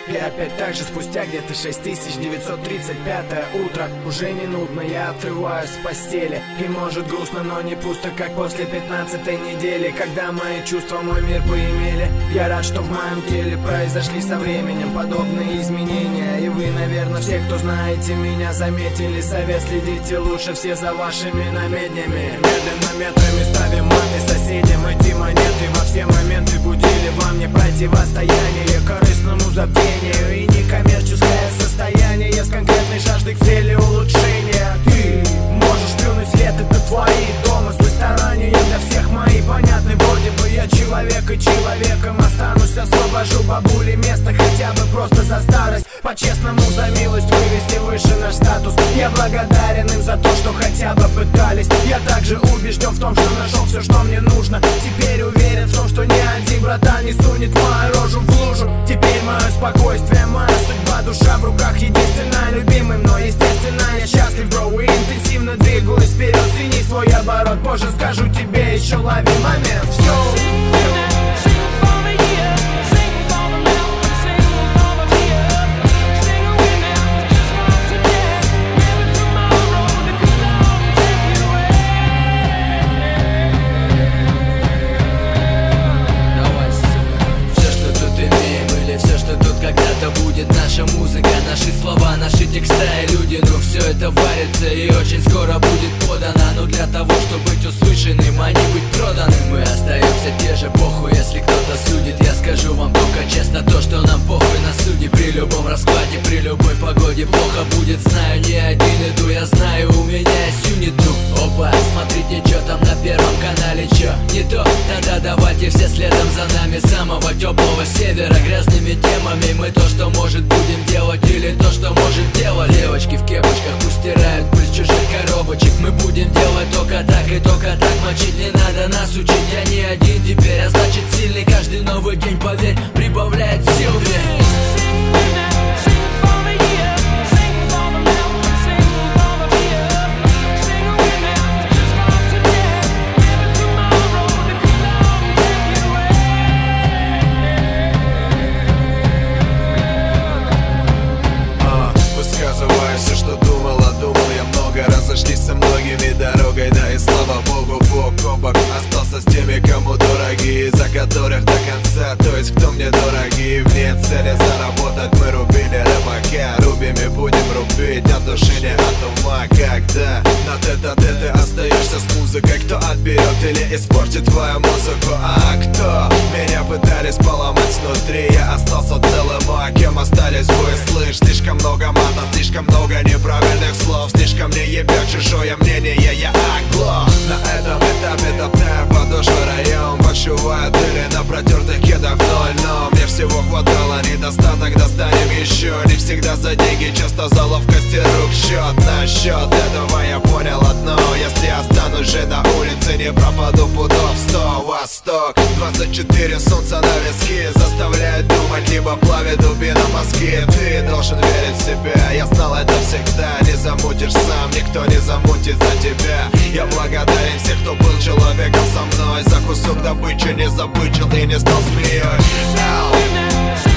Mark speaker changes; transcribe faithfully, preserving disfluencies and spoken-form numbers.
Speaker 1: И опять так же спустя где-то шесть тысяч девятьсот тридцать пятое утро. Уже не нудно, я отрываюсь с постели. И может грустно, но не пусто, как после пятнадцатой недели, когда мои чувства мой мир поимели. Я рад, что в моем теле произошли со временем подобные изменения. И вы, наверное, все, кто знаете меня, заметили совет: следите лучше все за вашими намеднями. Медленно метрами ставим маты соседям. Эти монеты во все моменты будили во мне противостояние корыстному забвению и некоммерческое состояние с конкретной жаждой к цели улучшения. Ты можешь плюнуть свет, это твои домыслы, старания для всех мои понятны. Вроде бы я человек и человеком останусь. Освобожу бабуле место хотя бы просто за старость. По-честному за милость вывести выше наш статус. Я благодарен им за то, что хотя бы пытались. Я также убежден в том, что нашел все, что мне нужно. Теперь уверен в том, что ни один братан не сунет мою рожу в лужу. Теперь мое спокойствие, моя судьба, душа в руках единственная любимым. Но естественно я счастлив, бро, и интенсивно двигаюсь вперед. Цени свой оборот, позже скажу тебе, еще лови момент. Все.
Speaker 2: Наша музыка, наши слова, наши текста и люди. Но все это варится и очень скоро будет подано. Но для того, чтобы быть услышанным, а не быть проданным, мы остаемся те же, похуй, если кто-то судит. Я скажу вам только честно то, что нам похуй на судьи. При любом раскладе, при любой погоде плохо будет. Знаю, не один иду, я знаю, у меня есть юнит. Ну, опа, смотрите, что там на первом канале. Чё, не то? Тогда давайте все следом за нами. С самого теплого севера грязными темами. Мы то, что может будем делать, или то, что может делать. Девочки в кепочках пусть стирают пыль с чужих коробочек. Мы будем делать только так и только так. Мочить не надо нас учить, я не один теперь, а значит сильный. Каждый новый день, поверь, прибавляет сил.
Speaker 3: Разошлись со многими дорогой, да и слава богу, бок о бок остался с теми, кому дороги, за которых до конца, то есть кто мне дороги. Вне цели заработать мы рубили рыбака, рубим и будем рубить от души, не от ума. Когда на тет-а-тет ты остаешься с музыкой, кто отберет или испортит твою музыку, а кто меня пытались поломать снутри, я остался целым, а кем остались вы? Слышь, слишком много матов, слишком много неправильных слов, слишком не ебет чужое мнение, я оглох. На этом этапе топтаю подошвы район, подшиваю дыры на протертых кедах в ноль. Но мне всего хватало, недостаток достанем еще. Не всегда за деньги, часто за ловкость и рук счет. Насчет этого я понял одно: если останусь же на улице, не пропаду пудов сто. Восток, двадцать четыре, солнце на виски заставляет думать, либо плавит дубина мозги. Ты должен верить в себя, я знал это всегда. Не замутишь сам, никто не замутит за тебя. Я благодарен всех, кто был человеком со мной. За кусок добычи не забычил и не стал змеей.